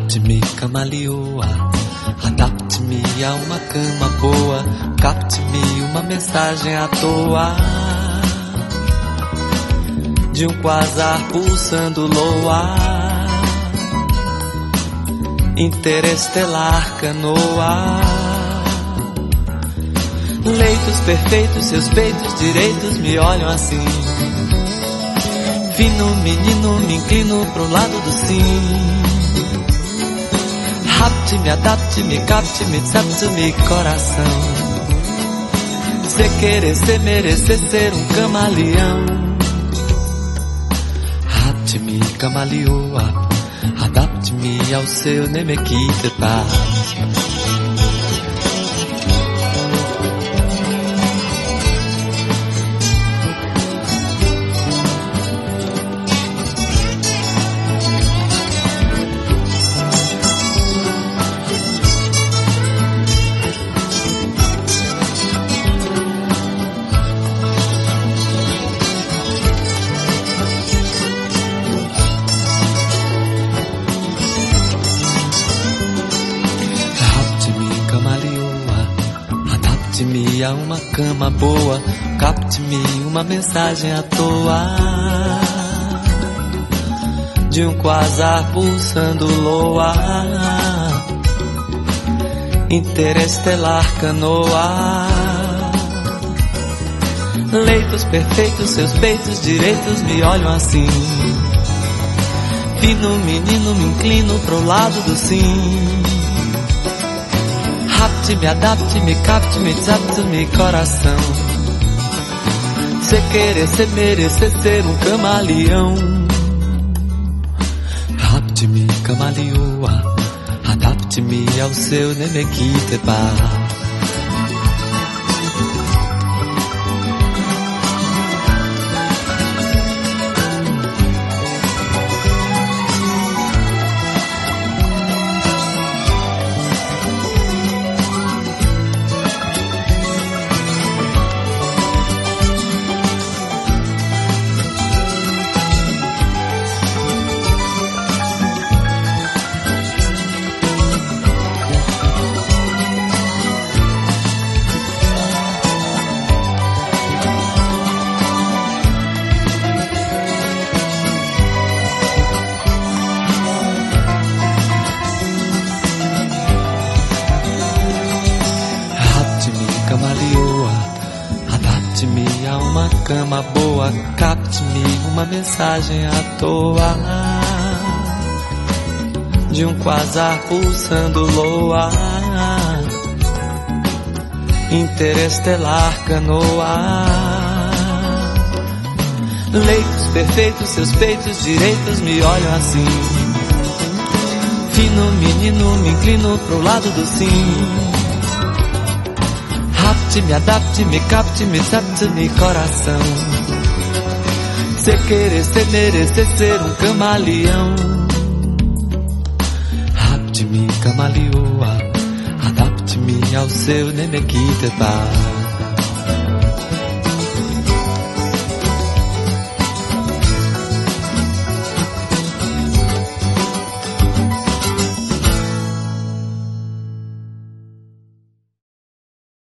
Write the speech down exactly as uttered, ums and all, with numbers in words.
Rapte-me, camaleoa, adapte-me a uma cama boa, capte-me uma mensagem à toa de um quasar pulsando loa, interestelar canoa. Leitos perfeitos, seus peitos direitos me olham assim. Fino menino, me inclino pro lado do sim. Rapte-me, adapte-me, capte-me, sapte-me, coração. Cê querer, cê merecer ser um camaleão. Rapte-me, camaleoa, adapte-me ao seu Nemequitepa. Adapte-me a uma cama boa, capte-me uma mensagem à toa de um quasar pulsando loa, interestelar canoa. Leitos perfeitos, seus peitos direitos me olham assim. Fino menino, me inclino pro lado do sim. Rapte-me, adapte-me, capte-me, zapte-me, coração. Cê querer, cê merecer ser um camaleão. Rapte-me, camaleoa, adapte-me ao seu Nemequitepa. Camaleoa, adapte-me a uma cama boa, capte-me uma mensagem à toa de um quasar pulsando loa, interestelar canoa. Leitos perfeitos, seus peitos direitos me olham assim. Fino menino, me inclino pro lado do sim. Rapte-me, adapte-me, capte-me, sapte-me, coração. Cê querer, cê merecer ser um camaleão. Rapte-me, camaleoa, adapte-me ao seu Nemequitepa.